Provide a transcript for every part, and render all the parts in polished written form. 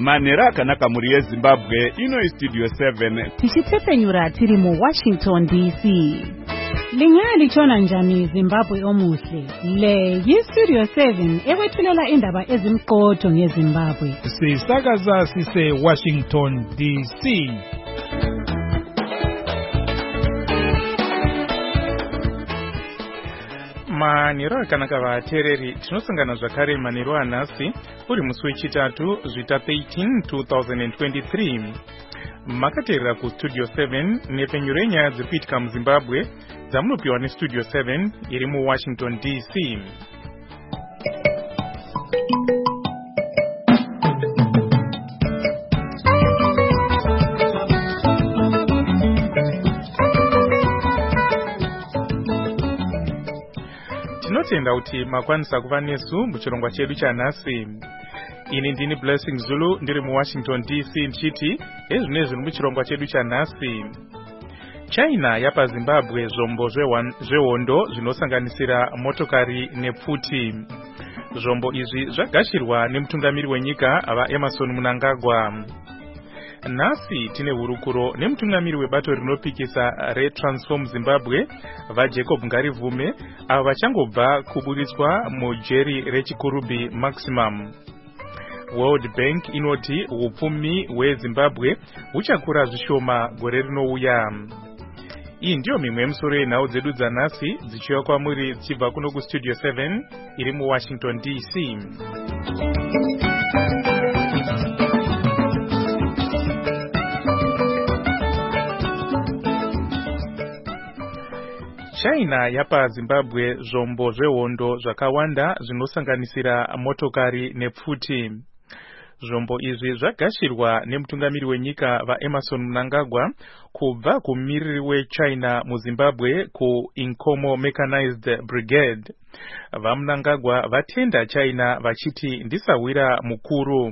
manhero akanaka muri yezimbabwe. Ino Studio 7 tichitsepenyura tiri mu Washington DC. Lingalitshona njani Zimbabwe omuhle? Le yi-Studio 7 ekwethulela indaba ezimqotho ngeZimbabwe. Sisakaza sise Washington DC. Manhero akanaka vateereri, tinosangana zvakare manhero anhasi uri musi wechitatu zvita 13 2023. Makateerera kuStudio 7 nepenyuro yenyaya dziri kuitika muZimbabwe dzamunopiwa neStudio 7 iri muWashington DC. Tinotenda kuti makwanisa kuva nesu muchirongwa chedu chanhasi. Ini ndini Blessing Zulu ndiri muWashington DC ndichiti ezvinezvi muchirongwa chedu chanhasi. China yapa Zimbabwe zvombo zvehondo zvinosanganisira motokari nepfuti. Zvombo izvi zvagashirwa nemutungamiri wenyika vaEmmerson Mnangagwa. Nhasi tine hurukuro nemutungamiri webato rinopikisa reTransform Zimbabwe vaJacob Ngarivume avo vachangobva kuburitswa mujeri reChikurubi Maximum. World Bank inoti hupfumi hweZimbabwe huchakura zvishoma gore rinouya. Iyi ndiyo mimwe yemisoro yenhau dzedu dzanhasi dzichiuya kwamuri dzichibva kuno kuStudio 7 iri muWashington DC. China yapa Zimbabwe zvombo zvehondo zvakawanda zvinosanganisira motokari nepfuti. Zvombo izvi zvagashirwa nemutungamiri wenyika vaEmmerson Mnangagwa kubva kumumiriri weChina muZimbabwe kuIncomo Mechanized Brigade. VaMnangagwa vatenda China vachiti ndisawira mukuru.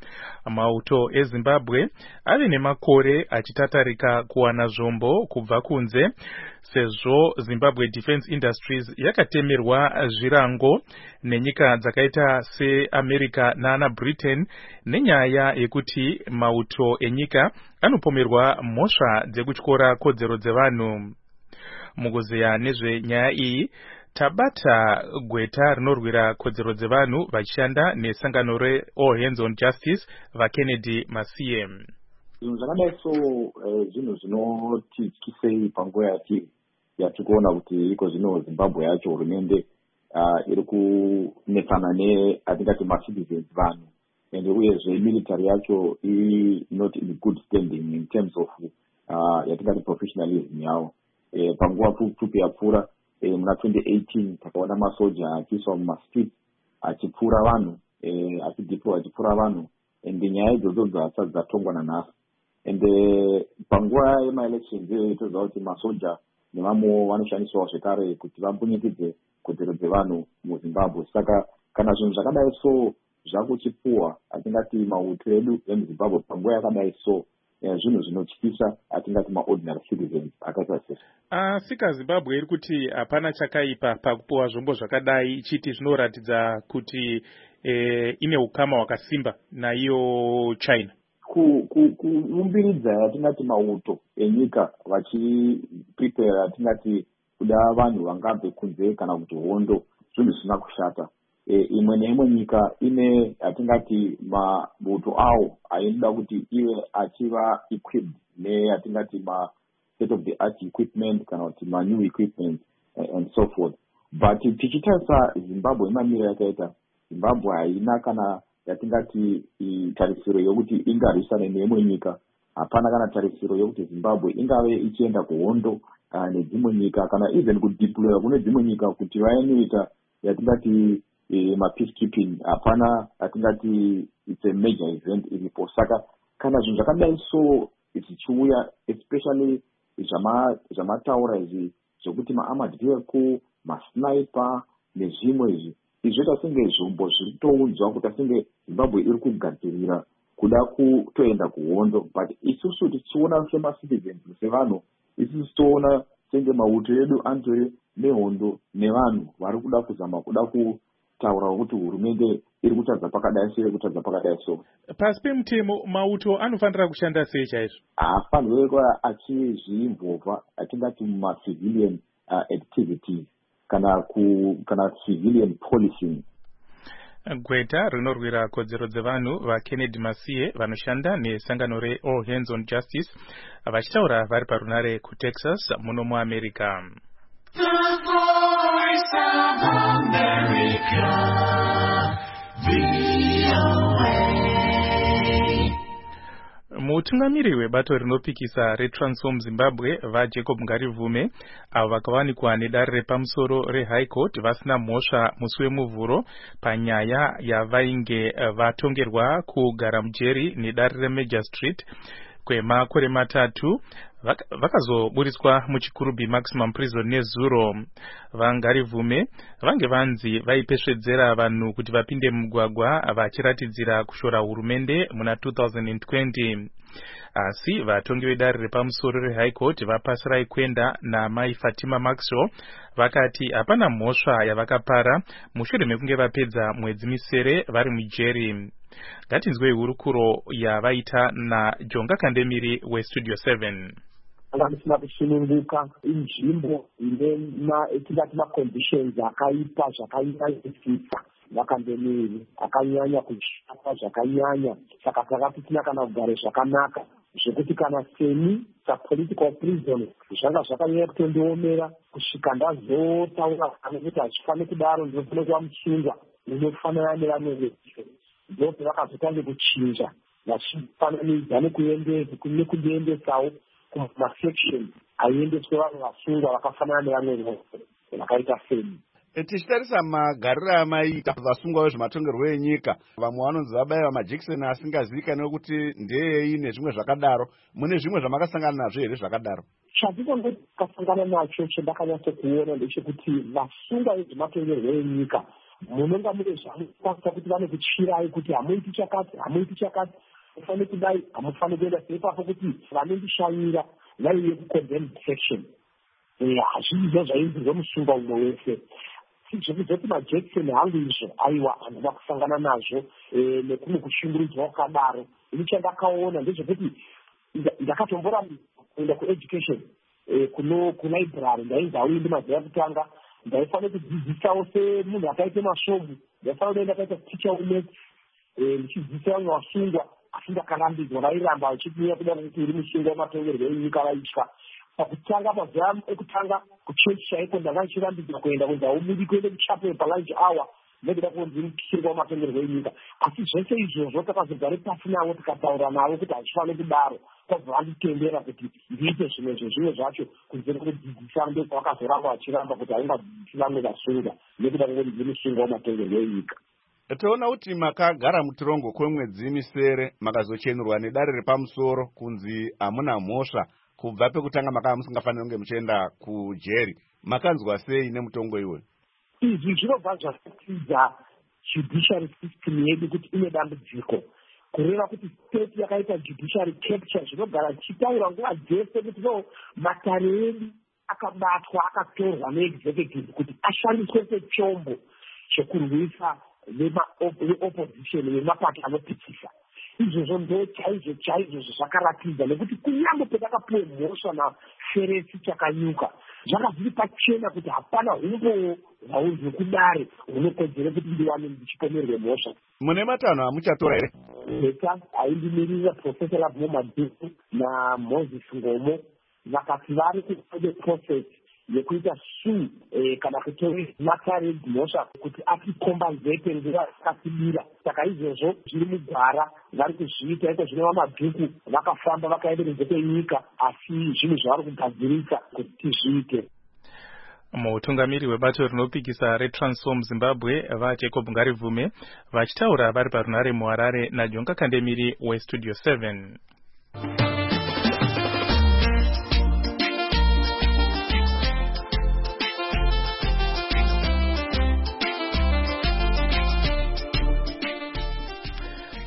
Mauto eZimbabwe ave nemakore achitatarika kuwana zvombo kubva kunze sezvo Zimbabwe Defense Industries yakatemerwa zvirango nenyika dzakaita seAmerica nana Britain nenyaya yekuti mauto enyika anopomerwa mhosva dzekutyora kodzero dzevanhu. Mukuzeya nezvenyaya iyi tabata gweta rinorwira kodzero dzevanhu vachishanda nesangano reAll Hands on Justice vaKennedy Masiye. Zvinhu zvakadai zvinhu zvinotityisei panguva yatikuona kuti iko zvino Zimbabwe yacho hurumende iri kunetsana atingati macitizens vanhu ende uyezve military yacho iri not in good standing in terms of yatingati professionalism yavo. Panguva pfupi yapfuura muna 2018 takaona masoja achiiswa mumastreet achipfura vanhu achideploy achipfura vanhu ende nyaya idzodzo dzasati dzatongwa nanhasi. Ende panguva yemaelections toziva kuti masoja nevamwewo vanoshandiswawo zvekare kuti vambunyikidze kodzero dzevanhu muZimbabwe. Saka kana zvinhu zvakadai zvakuchipuwa atingati mauto edu emuZimbabwe panguva yakadai zvinhu zvinotyisa atingati maordinary citizens akaita sesu. Sika Zimbabwe iri kuti hapana chakaipa pakupuwa zvombo zvakadai ichiti zvinoratidza kuti ine ukama hwakasimba naiyo China. Kuumbiridza atingati mauto enyika vachiprepare atingati kuda vanhu vangabve kunze kana kuti hondo zvinhu zvisina kushata. Imwe neimwe nyika ine atingati mauto awo ainoda kuti ive achiva equipped neatingati state of the art equipment kana kuti new equipment and so forth. But tichitarisa Zimbabwe mamiriro yakaita, Zimbabwe haina kana yatingati tarisiro yokuti ingarwisana neimwe nyika. Hapana kana tarisiro yokuti Zimbabwe ingave ichienda kuhondo nedzimwe nyika kana even kudeploya kune dzimwe nyika kuti vainoita yatingati peacekeeping. Hapana yatingati it's a major event iripo. Saka kana zvinhu zvakadai zvichiuya especially zvamataura izvi zvokuti maarmored vehicle masniper nezvimwe izvi zvoita senge zvombo zviri kutounzwa kuti senge Zimbabwe iri kugadzirira kuda kutoenda kuhondo. But isusu tichiona semacitizens sevanhu isusu toona senge mauto edu antori nehondo nevanhu vari kuda kuzama kuda kutaura kuti hurumende iri kutadza pakadai so iri kutadza pakadai so. Pasi pemutemo mauto anofanira kushanda sei chaizvo? Haafanirwi kuva achizviinvolva atingati mumacivilian activities kana civilian policing. Gweta rinorwira kodzero dzevanhu vaKennedy Masiye vanoshanda nesangano reAll Hands on Justice vachitaura vari parunare kuTexas muno muAmerica. Mutungamiri webato rinopikisa reTransform Zimbabwe vaJacob Ngarivume avo vakawanikwa nedare repamusoro reHigh Court vasina mhosva musi wemuvhuro panyaya yavainge vatongerwa kugara mujeri nedare reMajor Street kwemakore matatu vakazoburiswa muchikurubhi maximum prison nezuro. VaNgarivume vange vanzi vaipesvedzera vanhu kuti vapinde mugwagwa vachiratidzira kushora hurumende muna 2020. Asi vatongi vedare repamusoro reHigh Court vapasirai kwenda naMai Fatima Maxwell vakati hapana mhosva yavakapara mushure mekunge vapedza mwedzi misere vari mujeri. Ngatinzwei hurukuro yavaita naJonga Kandemiri weStudio 7. Vanosina kusununguka inzvimbo ine etingati maconditions akaipa zvakanyanyisisa. Vakandemiri akanyanya kushata zvakanyanya, saka takati tina kana kugara zvakanaka zvekuti kana semi sapolitical prison zvanga zvakanyanya kutondiomera kusvika ndazotaura kuti hazvifaniri kudaro ndinofanira kuva mutsungwa unofanira nevamwe vese. Ndope vakazotange kuchinja vachifananidza nekundiendesawo kumasection aiendeswe vanhu vasungwa vakafanana nevamwe vose vakaita semi. Tichitarisa magariro amaita vasungwa vezvematongerwo enyika, vamwe vanonzi vabaiwa majekiseni asingazivikanwi kuti ndeyei nezvimwe zvakadaro. Mune zvimwe zvamakasangana nazvo here zvakadaro? Chandinonge takasangana nacho chandakanyatsokuona ndechekuti vasungwa vezvematongerwo enyika munonga mune zvamunoita kuti vanokuchirai kuti hamuiti chakati, mufanire kudai, hamufaniri kuenda seipapo kuti vanondishanyira vaiye kucondemned section. Hazvizvo zvainzirwa musungwa umwe wese. Zvekuzoti majekiseni hangu izvo aiwa handina kusangana nazvo nekumwe kushungurudzwa wakadaro. Ini chandakaona ndezvekuti ndakatomboramba kuenda kueducation kulibrary ndainzi hauindi mazuva ekutanga ndaifanira kudzidzisawo semunhu akaite masvomu, ndaifanira kuenda akaita ticha umaths ndichidzidzisa vamwe vasungwa, asi ndakarambidzwa vairamba vachitiuya kuda kuti uri musungwa wematongerwo enyika vaitya. Pakutanga mazuva ekutanga kuchechi chaiko ndanga ndichirambidzwa kuenda kunzi haubudi kuende kuchapel palunch hour nekuda kunzi musungwa wematongerwo enyika. Asi zvese izvozvo takazogare pasi navo tikataura navo kuti hazvifaniri kudaro, kwabva vanditendera kuti ndiite zvimwe zvacho kunze kwekudzidzisa ndokwavakazoramba vachiramba kuti haungadzidzisi vamwe vasungwa nekuda kwekuti ndiri musungwa wematongerwo enyika. Toona kuti makagara mutirongo kwemwedzi misere makazochenurwa nedare repamusoro kunzi hamuna mhosva kubva pekutanga makanga musingafaniri kunge muchienda kujeri. Makanzwa sei nemutongo iwe? Izvi zvinobva zvakatidza judiciary system yedu kuti ine dambudziko. Kureva kuti state yakaita judiciary capture zvinogara chichitaura nguva dzese kuti no matare edu akabatwa akatorwa neexecutive kuti ashandiswe sechombo chekurwisa veopposition vemapato anopikisa. Izvozvo ndo chaizvo zvakaratidza nekuti kunyange petakapiwe mhosva naferesi chakanyuka zvakazviri pachena kuti hapana umbowo hwaunzwe kudare hunokodzere kuti ndiwane ndichipomerwe mhosva. Mune matanho amuchatora here? Eta aindimirira Professor Labmo Madhuku naMoses Ngomo vakati vari kuode process yekuita suu kana kutora matare mhosva kuti atikombazete nguva yakasibira. Saka izvozvo zviri mugwara vari kuzviita iko zvinova Madhuku vakafamba vakaenda kunze kwenyika asi zvinhu zvavari kugadzirisa kuti tizviite. Mutungamiri webato rinopikisa reTransform Zimbabwe vaJacob Ngarivume vachitaura vari parunare muHarare naJonga Kandemiri weStudio 7.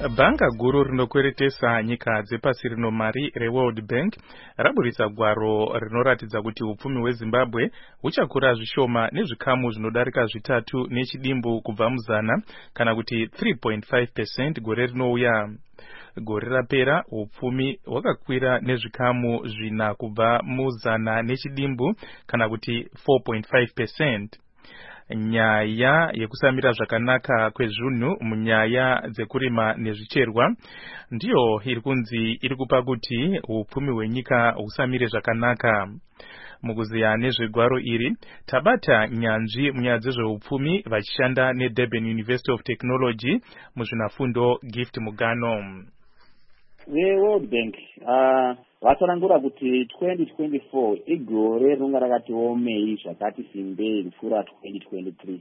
Bhanga guru rinokweretesa nyika dzepasi rino mari reWorld Bank raburitsa gwaro rinoratidza kuti upfumi hweZimbabwe huchakura zvishoma nezvikamu zvinodarika 3.7 kubva muzana kana kuti 3.5% gore rinouya. Gore rapera upfumi hwakakwira nezvikamu 4 kubva muzana nechidimbu kana kuti 4.5%. Nyaya yekusamira zvakanaka kwezvinhu munyaya dzekurima nezvicherwa ndiyo iri kunzi iri kupa kuti upfumi hwenyika husamire zvakanaka. Mukuziya nezvegwaro iri tabata nyanzvi munyaya dzezveupfumi vachishanda neDurban University of Technology muzvinafundo Gift Mugano. VeWorld Bank vatarangura kuti 2024 igore rinonga rakati omei zvakati simbei kupfuura 2023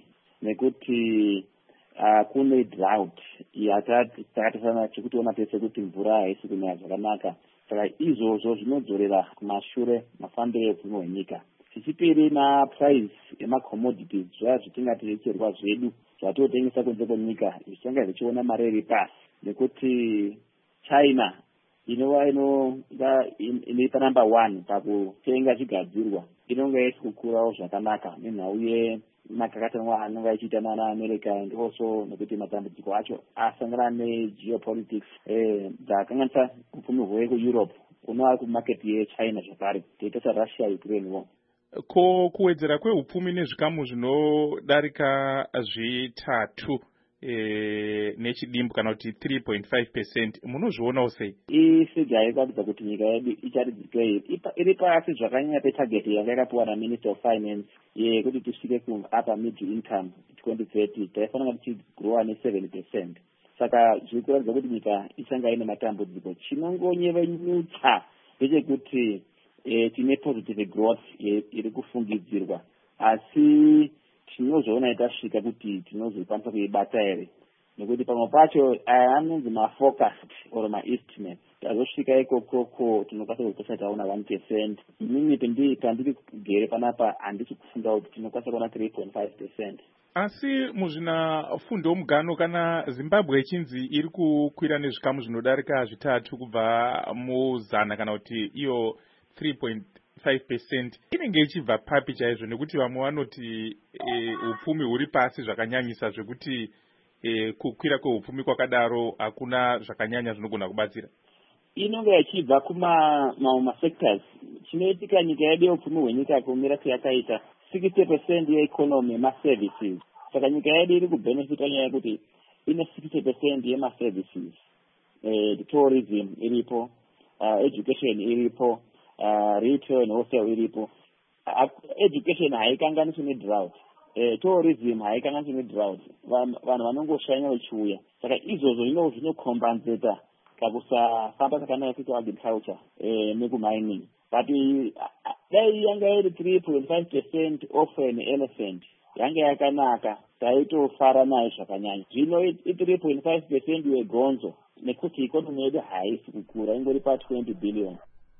nekuti kune drought yakatasana chekutiona pese kuti mvura haisi kunaya zvakanaka. Saka izvozvo zvinodzorera kumashure mafambiro eupfumi hwenyika. Chichipiri naprice yemacommodities zvaya zvitingati zvicherwa zvedu zvatotengesa kunze kwenyika zvichanga zvichiona mari iri pasi nekuti China inova inoipa number 1 pakutenga zvigadzirwa inonga isi kukurawo zvakanaka nenhau yemakakatanwa anonga achiita nana America and also nekuti matambudziko acho asangana negeopolitics dzakanganisa upfumi hwekuEurope unova kumarket yeChina zvakare teita saRussia Ukraine war. Ko kuwedzera kweupfumi nezvikamu zvinodarika 3 nechidimbu kana kuti 3.5% munozvionawo sei? Ifigure ikuratidza kuti nyika yedu icharidzike iri pasi zvakanyanya petarget yanga yakapiwa naMinister of Finance yekuti tisvike kuupper middle income 2030 taifanira tichigrowa ne7%. Saka zviri kuratidza kuti nyika ichanga ine matambudziko. Chinongonyevenyutsa ndechekuti tine positive growth iri kufungidzirwa asi tinozvoona itasvika kuti tinozokwanisa kuibata here nekuti pamwe pacho anonzi mafocused or maestimate tazosvika ikokoko tinokwanisa kutosa taona 1%. Inini pandiri kugere panapa handisi kufunda kuti tinokwanisa kuona 3.5%. Asi muzvinafundo Mugano kana Zimbabwe ichinzi iri kukwira nezvikamu zvinodarika 3 kubva muzana kana kuti iyo 3.5% inenge ichibva papi chaizvo nekuti vamwe vanoti upfumi huri pasi zvakanyanyisa zvekuti kukwira kweupfumi kwakadaro hakuna zvakanyanya zvinogona kubatsira. Inonga ichibva sectors. Chinoitika nyika yedu yeupfumi hwenyika kumira seyakaita 60% yeeconomy yemaservices. Saka nyika yedu iri kubenefita nyaya yekuti ine 60% yemaservices. Tourism iripo, education iripo, retail and wholesale iripo. Education haikanganiswi nedrought. Tourism haikanganiswi nedrought. Vanhu vanongoshanya vachiuya. Saka izvozvo zvinokombenzeta pakusafamba zvakanaka kuita agriculture nekumining. But dai yanga iri 3.5% off an elephant yanga yakanaka taitofara nayo zvakanyanya. Zvino 3.5% yegonzo nekuti ikonomi yedu haisi kukura ingori pa 20 billion.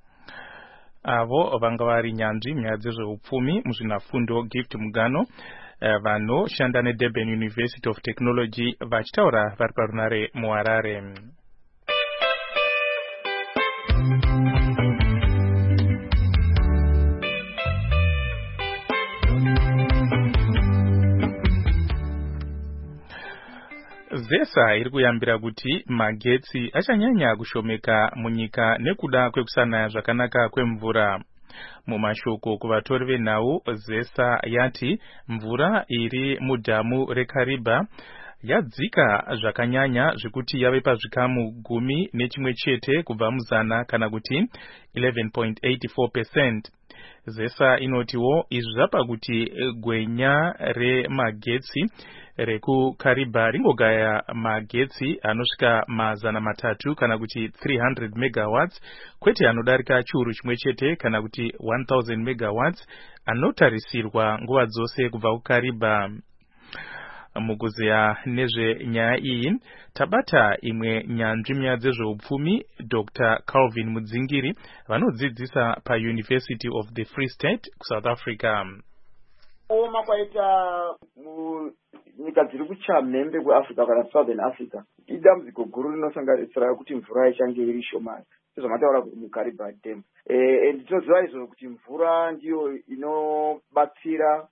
Avo vanga vari nyanzvi munyaya dzezveupfumi muzvinafundo Gift Mugano vanoshanda neDurban University of Technology vachitaura vari parunare muHarare. ZESA iri kuyambira kuti magetsi achanyanya kushomeka munyika nekuda kwekusanaya zvakanaka kwemvura. Mumashoko kuvatori venhau, ZESA yati mvura iri mudhamu reKariba yadzika zvakanyanya zvekuti yave pazvikamu 11 kubva muzana kana kuti 11.84%. ZESA inotiwo izvi zvapa kuti gwenya remagetsi rekuKariba ringogaya magetsi anosvika 300 kana kuti 300 megawatts kwete anodarika chiuru chimwe chete kana kuti 1000 megawatts anotarisirwa nguva dzose kubva kuKariba. Mukuziya nezvenyaya iyi tabata imwe nyanzvi munyaya dzezveupfumi Dr. Calvin Mudzingiri vanodzidzisa paUniversity of the Free State kuSouth Africa. Oma kwaita nyika dziri kuchamhembe kuAfrica kana Southern Africa idambudziko guru rinosanganisira kuti mvura ichange iri shomani sezvamataura muKaribhari Dam. Tinoziva izvo kuti mvura ndiyo inobatsira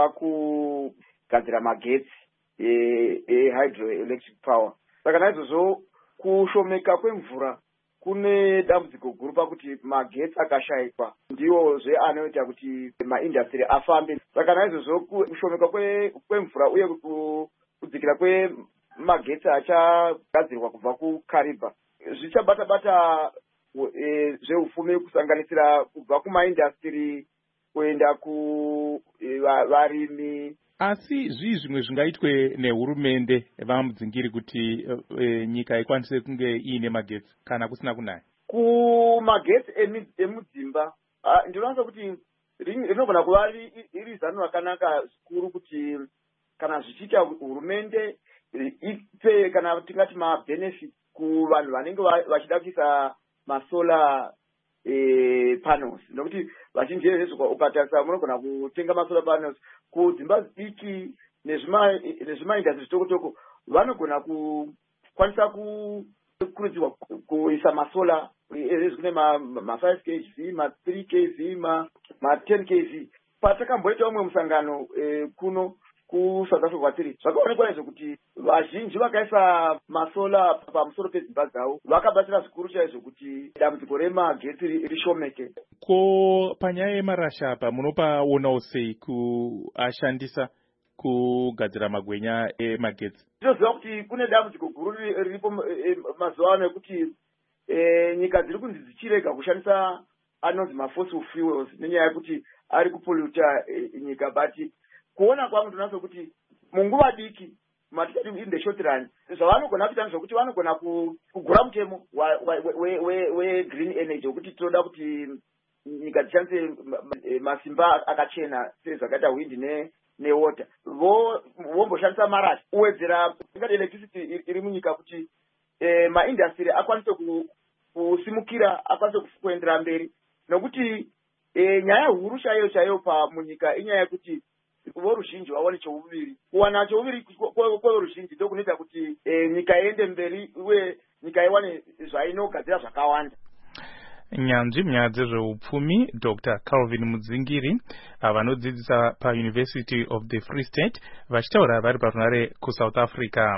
pakugadzira magetsi hydroelectric power. Saka naizvozvo kushomeka kwemvura kune dambudziko guru pakuti magetsi akashayikwa ndiwozve anoita kuti maindastry afambe. Saka naizvozvo kushomeka kwemvura uye kudzikira kwemagetsi achagadzirwa kubva kuKaribha zvichabata zveupfumi kusanganisira kubva kumaindastry kuenda kuvarimi. Asi zvimwe zvingaitwe nehurumende vamudzingiri kuti nyika ikwanise kunge iine magetsi kana kusina kunaya? Kumagetsi emudzimba ndinowanza kuti rinogona kuva iri zano rakanaka zvikuru kuti kana zvichiita hurumende ipe kana tingati mabenefit kuvanhu vanenge vachida kuisa masolar panels. Nokuti vazhinji vezvo ukatarisa munogona kutenga masolar panels kudzimba diki nezvimaindastry zvitoko vanogona kukwanisa kukurudzirwa kuisa masolar kune ma5 kV, ma3 kV, ma10 kV. Patakamboita umwe musangano kuno kuSouth Africa kwatiri zvakaonekwa izvo kuti vazhinji vakaisa masola pamusoro pedzimba dzavo vakabatsira zvikuru chaizvo kuti dambudziko remagetsi rishomeke. Ko panyaya yemarasha apa munopaonawo sei kuashandisa kugadzira magwenya emagetsi? Tinoziva kuti kune dambudziko guru riripo mazuva ano ekuti nyika dziri kunzi dzichirega kushandisa anonzi mafossil fuels nenyaya yekuti ari kupolluta nyika. But kuona kwangu ndinoziva kuti munguva diki matikati in the short run zvavanogona kuita zvokuti vanogona kugura mutemo we-green energy wekuti tinoda kuti nyika dzishandise masimba akachena sezvakaita wind newater. Vomboshandisa marasha kuwedzera ingati electricity iri munyika kuti maindastry akwanise kusimukira, akwanise kuendera mberi. Nokuti nyaya huru chaiyo pamunyika inyaya yekuti voruzhinji vawane cheuviri. Kuwana cheuviri kweruzhinji ndokunoita kuti nyika iende mberi uye nyika iwane zvainogadzira zvakawanda. Nyanzvi munyaya dzezveupfumi Dr. Calvin Mudzingiri vanodzidzisa paUniversity of the Free State vachitaura vari parunare kuSouth Africa.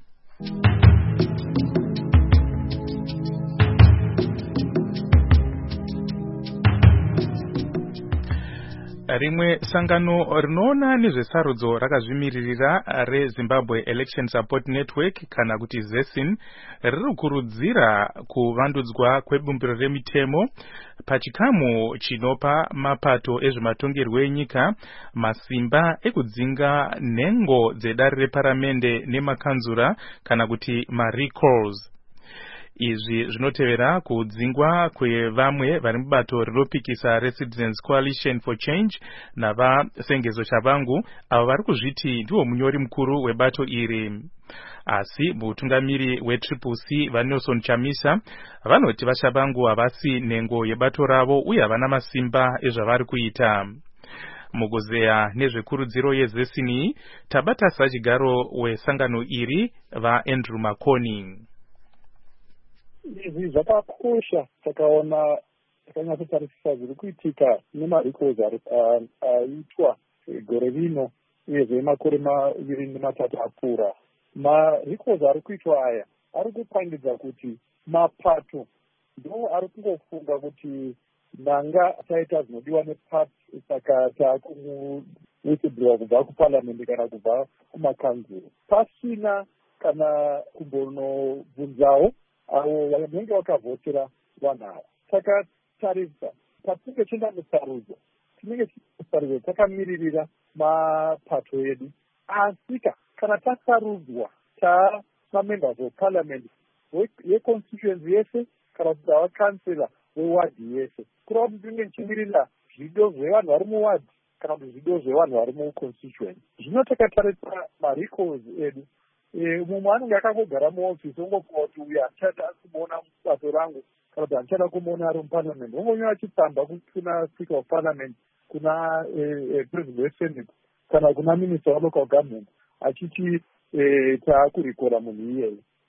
Rimwe sangano rinoona nezvesarudzo rakazvimiririra reZimbabwe Election Support Network kana kuti ZESIN ririkurudzira kuvandudzwa kwebumbiro remitemo pachikamu chinopa mapato ezvematongerwo enyika masimba ekudzinga nhengo dzedare reparamende nemakanzura kana kuti marecalls. Izvi zvinotevera kudzingwa kwevamwe vari mubato rinopikisa reCitizens Coalition for Change navasengezo Chavangu avo vari kuzviti ndiwo munyori mukuru webato iri. Asi mutungamiri weTriple-C vaNelson Chamisa vanoti vaChavangu havasi nhengo yebato ravo uye havana masimba ezvavari kuita. Mugozeya nezvekurudziro yeZESIN tabata sachigaro wesangano iri vaAndrew Makoni. Izvi zvakakosha takaona takanyatsotarisisa zviri kuitika nemarecalls aitwa gore rino uyezve makore 23 apfuura. Marecalls ari kuitwa aya ari kupangidza kuti mapato ndo ari kungofunga kuti nanga taita zvinodiwa neparty saka takuwithdraw kubva kuparliament kana kubva kumakanzuro pasina kana kumbonobvunzawo avo vanenge vakavhotera vanhu ava. Saka tarisa patinenge tienda musarudzo takamiririra mapato edu, asika kana tasarudzwa tamamembers of parliament yeconstituency yese kana kuti avakansela wewadhi yese kureva kuti tinenge tichimirira zvido zvevanhu vari muwadhi kana kuti zvido zvevanhu vari muconstituency. Zvino takatarisa marecalls edu mumwe anenge akangogara muofisi ongofunga kuti uyu hachada kumuona bato rangu kana kuti hachada kumuona ari muparliament, ongonyora achitsamba kuna speaker of parliament, kuna president wesenate kana kuna minister welocal government achiti taakurikora munhu iyeye.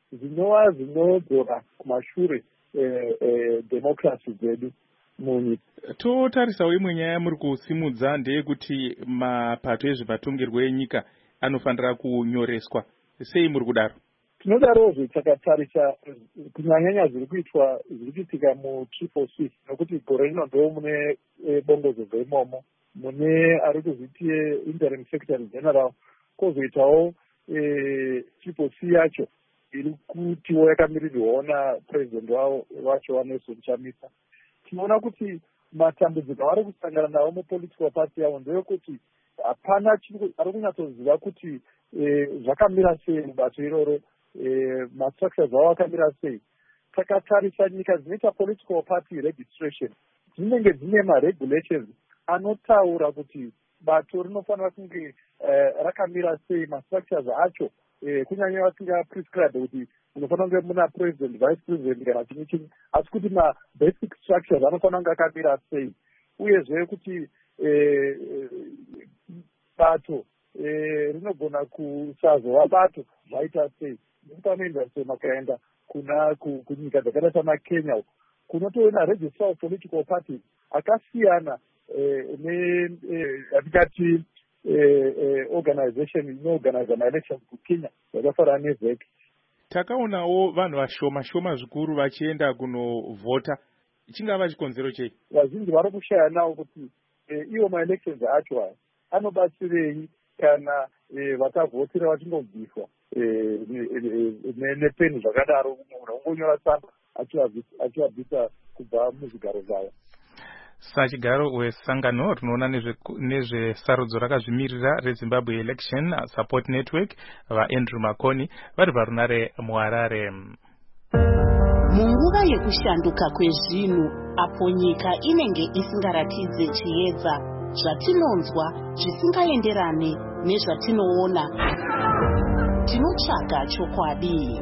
zvinova zvinogona kumashure democracy dzedu munyika. Totarisawo imwe nyaya muri kusimudza ndeyekuti mapato ezvepatongerwo enyika anofanira kunyoreswa. Sei muri kudaro? Tinodarozve takatarisa kunyanyanya zviri kuitika mu-CCC, nokuti gore rino ndo mune bongozozo imomo, mune ari kuzviti interim secretary general, kwozoitawo CCC yacho iri kutiwo yakamirirwawo napresident wacho waNelson Chamisa. Tinoona kuti matambudziko avari kusangana nawo mupolitical party yavo ndeyekuti hapana ari kunyatsoziva kuti zvakamira sei mubato iroro, mastructures avo akamira sei. Takatarisa nyika dzinoita political party registration dzinenge dzine maregulations anotaura kuti bato rinofanira kunge rakamira sei, mastructures acho kunyanya vasinga prescribe kuti munofanira kunge muna president, vice president kana chimwe chimwe, asi kuti mabasic structures anofanira kunge akamira sei, uyezve kuti bato rinogona kusazova bato zvaita sei. Panoenda sei makaenda kunyika dzakaita samaKenya kunotoona register of political parties akasiyana atikati organization inoorganiza maelections kuKenya zvakafanana neVEC. Takaonawo vanhu vashoma zvikuru vachienda kunovhota. Chingava chikonzero chei? Vazhinji vari kushaya nawo kuti iwo maelections acho aya anobatsirei kana vakavhotera vachingobviswa nepeni zvakadaro, munhu ungonyora tsamba achivabvisa kubva muzvigaro zvavo. Sachigaro wesangano rinoona nezvesarudzo rakazvimirira reZimbabwe Election Support Network vaAndrew Makoni vari parunare muHarare. Munguva yekushanduka kwezvinhu, apo nyika inenge isingaratidze chiedza, zvatinonzwa zvisingaenderane nezvatinoona, tinotsvaga chokwadi.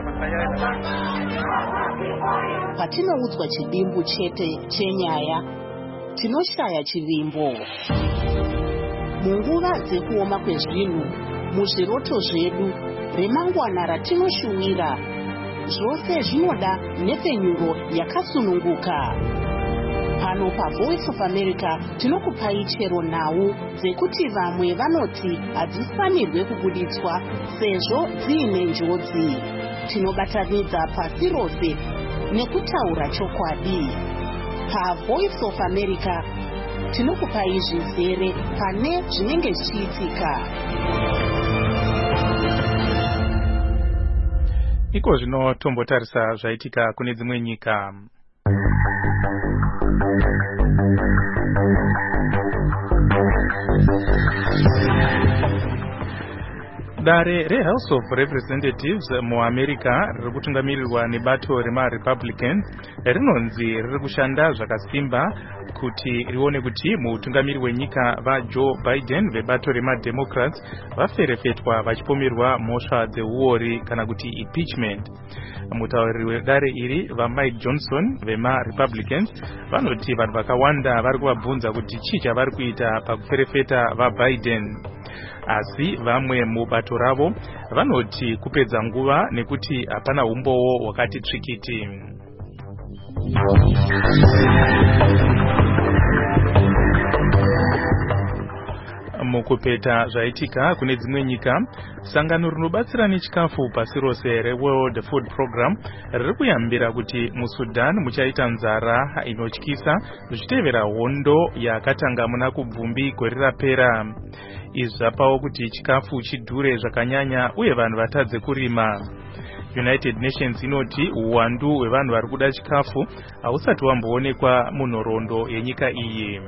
Patinoudzwa chivimbo chete chenyaya, tinoshaya chivimbo. Munguva dzekuoma kwezvinhu, muzviroto zvedu, remangwana ratinoshuwira, zvose zvinoda nhefenyuro yakasununguka. Pano paVoice of America tinokupai chero nhau dzekuti vamwe vanoti hadzifanirwe kubuditswa sezvo dziine njodzi. Tinobatanidza pasi rose nekutaura chokwadi. PaVoice of America tinokupai zvizere pane zvinenge zvichiitika. Iko zvino tombotarisa zvaitika kune dzimwe nyika. Dare reHouse of Representatives muAmerica riri kutungamirirwa nebato remaRepublicans rinonzi riri kushanda zvakasimba kuti rione kuti mutungamiri wenyika vaJoe Biden vebato remaDemocrats vaferefetwa vachipomerwa mhosva dzeuori kana kuti impeachment. Mutauriri wedare iri vaMike Johnson vemaRepublicans vanoti vanhu vakawanda vari kuvabvunza kuti chii chavari kuita pakuferefeta vaBiden. Asi vamwe mubato ravo vanoti kupedza nguva nekuti hapana umbowo wakati tsvikiti. Mukupeta zvaitika kune dzimwe nyika, sangano rinobatsira nechikafu pasi rose reWorld Food Program riri kuyambira kuti muSudan muchaita nzara inotyisa zvichitevera hondo yakatanga muna kubvumbi gore rapera. Izvi zvapawo kuti chikafu chidhure zvakanyanya uye vanhu vatadze kurima. United Nations inoti uwandu hwevanhu vari kuda chikafu hausati wamboonekwa munhoroondo yenyika iyi.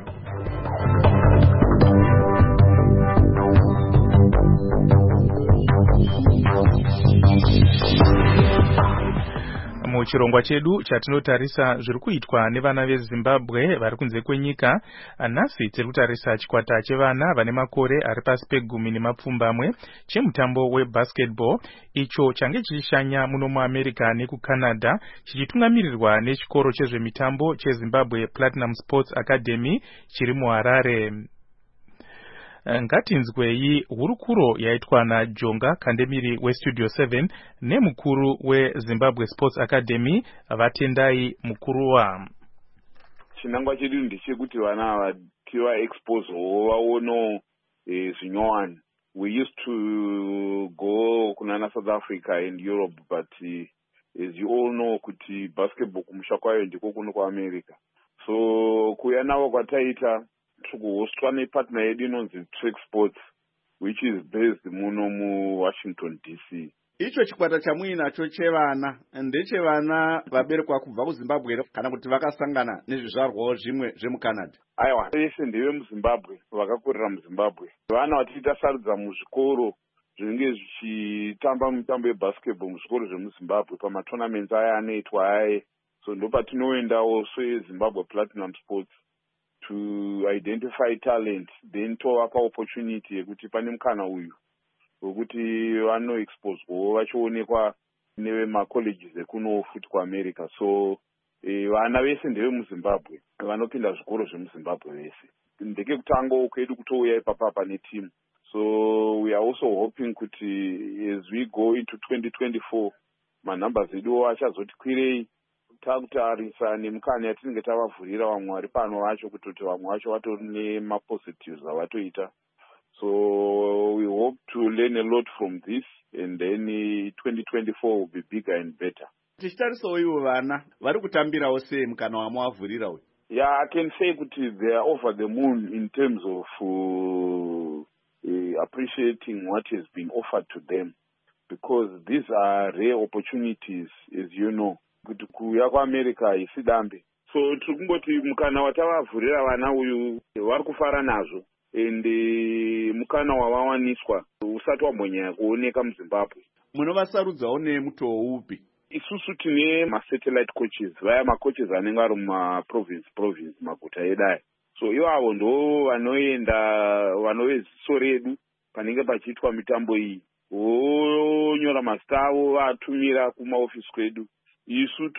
Muchirongwa chedu chatinotarisa zviri kuitwa nevana veZimbabwe vari kunze kwenyika, nhasi tiri kutarisa chikwata chevana vane makore ari pasi pe10 chemutambo webasketball icho change chichishanya muno muAmerica nekuCanada chichitungamirirwa nechikoro chezvemitambo cheZimbabwe Platinum Sports Academy chiri muHarare. ngatinzwei hurukuro yaitwa naJonga Kandemiri weStudio 7 nemukuru weZimbabwe Sports Academy vatendai mukuruwa. Chinangwa chedu ndechekuti vana ava tiva expose vaono zvinyowani. We used to go kunana South Africa and Europe, but as you all know, kuti basketball kumusha kwayo ndiko kuno kuAmerica. So kuya navo kwataita tikuhostwa nepartner yedu inonzi Track Sports, which is based muno muWashington DC. Icho chikwata chamuinacho chevana ndechevana vaberekwa kubva kuZimbabwe kana kuti vakasangana nezvizvarwawo zvimwe zvemuCanada? Aiwa, vese ndeve muZimbabwe, vakakurira muZimbabwe. Vana vatiita sarudza muzvikoro zvinenge zvichitamba mitambo yebasketball muzvikoro zvemuZimbabwe pamatournaments aya anoitwa aye. So ndopatinoendawo seZimbabwe Platinum Sports to identify talent, then tovapa opportunity yekuti pane mukana uyu wekuti vanoexposewo vachionekwa nevemacolleges ekuno futi kuAmerica. So vana vese ndeve muZimbabwe, vanopinda zvikoro zvemuZimbabwe vese. Ndekekutango kwedu kutouya ipapa pane team. So we are also hoping kuti as we go into 2024 manumbers edu achazoti kwirei, takutarisa nemukana yatinenge tavavhurira vamwe vari pano vacho kuti vamwe vacho vatori nemapositives avatoita. So we hope to learn a lot from this, and then 2024 will be bigger and better. Tichitarisawo ivo vana vari kutambirawo sei mukana wamavhurira uyu? Yeah, I can say kuti they are over the moon in terms of appreciating what has been offered to them, because these are rare opportunities, as you know. Kuti kuya kuAmerica isidambe. So tikungoti mukana watavavhurira vana uyu vari kufara nazvo, and mukana wavawaniswa usati wambonyanya kuoneka muZimbabwe. Munovasarudzawo nemutoo upi? Isusu tine masatellite coaches, vaya macoaches anenge vari mumaprovince maguta edai. So ivavo ndo vanoenda vanove ziso redu panenge pachiitwa mitambo iyi, vonyora mazita avo vatumira kumaofisi kwedu. Isu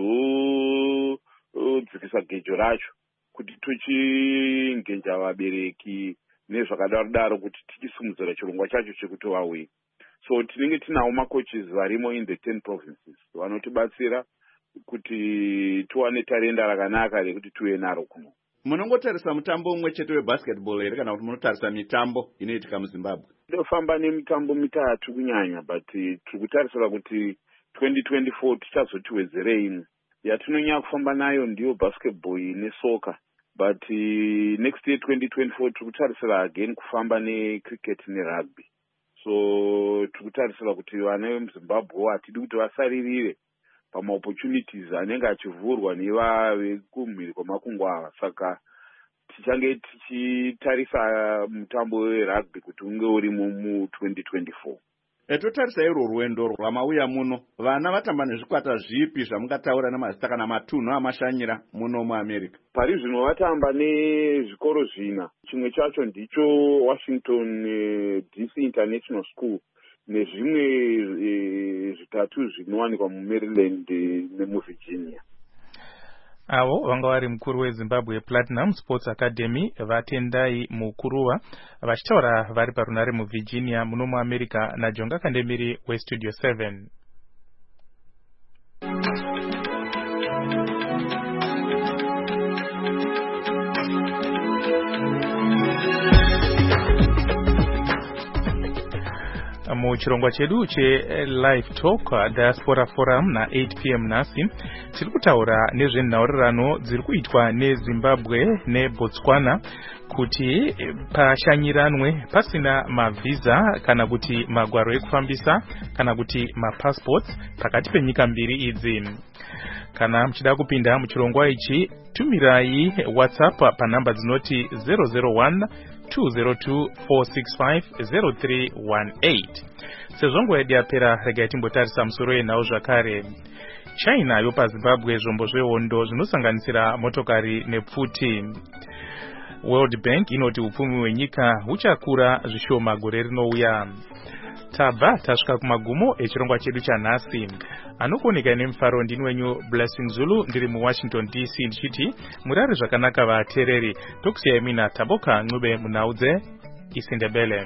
tochizodzikisa gejo racho kuti tochingenja vabereki nezvakadaro kuti tichisimudzira chirongwa chacho chekuti vauye. So tinenge tinawo macoaches varimo in the 10 provinces vanotibatsira kuti tuwane tarenda rakanaka rekuti tuve naro kuno. Munongotarisa mutambo umwe chete webasketball here kana kuti munotarisa mitambo inoitika muZimbabwe? Tinofamba nemitambo mitatu kunyanya, but tiri kutarisira kuti 2024 tichazotiwedzerei imwe. Yatinonyanya kufamba nayo ndiyo basketball nesoka, but next year 2024 tiri kutarisira again kufamba necricket nerugby. So tiri kutarisira kuti vana vemuZimbabwe hatidi kuti vasaririre pamaopportunities anenge achivhurwa nevavekumhiri kwamakungwa ava. Saka tichange tichitarisa mutambo werugby kuti unge urimo mu2024. Totarisa iro rwendo rwamauya muno, vana vatamba nezvikwata zvipi zvamungataura nemazita kana matunhu amashanyira muno muAmerica? Pari zvino vatamba nezvikoro zvina. Chimwe chacho ndicho Washington DC International School, nezvimwe zvitatu zvinowanikwa muMaryland nemuVirginia. Avo vanga vari mukuru weZimbabwe Platinum Sports Academy vatendai mukuruwa vachitaura vari parunare muVirginia muno muAmerica naJonga Kandemiri weStudio 7. Muchirongwa chedu che-Live Talk Diaspora Forum na 8 p.m. nasi tiri kutaura nezvenhaurirano dziri kuitwa neZimbabwe neBotswana kuti pashanyiranwe pasina mavisa kana kuti magwaro ekufambisa kana kuti mapassports pakati penyika mbiri idzi. Kana mchida kupinda muchirongwa ichi, tumirai WhatsApp panamba dzinoti 001 202-465-0318. Sezvongo yedu yapera, regai timbotarisa musoro yenhau zvakare. China yopa Zimbabwe zvombo zvehondo zvinosanganisira motokari nepfuti. World Bank inoti upfumi hwenyika huchakura zvishoma gore rinouya. Tabva tasvika kumagumo echirongwa chedu chanhasi. Anokuoneka nemufaro ndini wenyu Blessing Zulu, ndiri muWashington DC ndichiti murare zvakanaka vateereri. Tokusiyai mina Taboka Ncube munhau dze isiNdebele.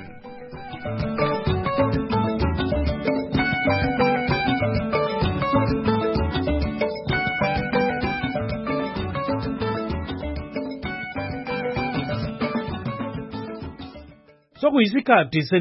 Sokuyisikhathi